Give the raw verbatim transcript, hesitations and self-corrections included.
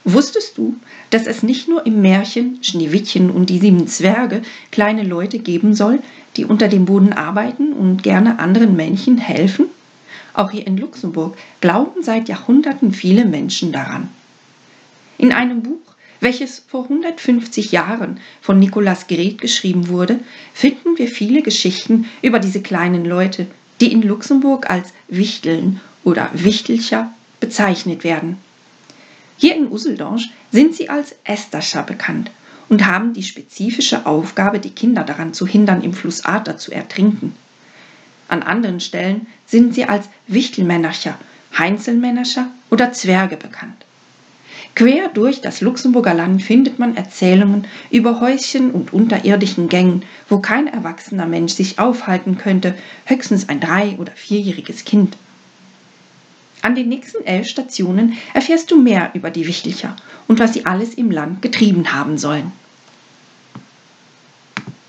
Wusstest du, dass es nicht nur im Märchen Schneewittchen und die sieben Zwerge kleine Leute geben soll, die unter dem Boden arbeiten und gerne anderen Männchen helfen? Auch hier in Luxemburg glauben seit Jahrhunderten viele Menschen daran. In einem Buch, welches vor hundertfünfzig Jahren von Nicolas Gréd geschrieben wurde, finden wir viele Geschichten über diese kleinen Leute, die in Luxemburg als Wichteln oder Wichtelcher bezeichnet werden. Hier in Useldange sind sie als Estascher bekannt und haben die spezifische Aufgabe, die Kinder daran zu hindern, im Fluss Adda zu ertrinken. An anderen Stellen sind sie als Wichtelmännercher, Heinzelmännerscher oder Zwerge bekannt. Quer durch das Luxemburger Land findet man Erzählungen über Häuschen und unterirdischen Gängen, wo kein erwachsener Mensch sich aufhalten könnte, höchstens ein drei- oder vierjähriges Kind. An den nächsten elf Stationen erfährst du mehr über die Wichtelcher und was sie alles im Land getrieben haben sollen.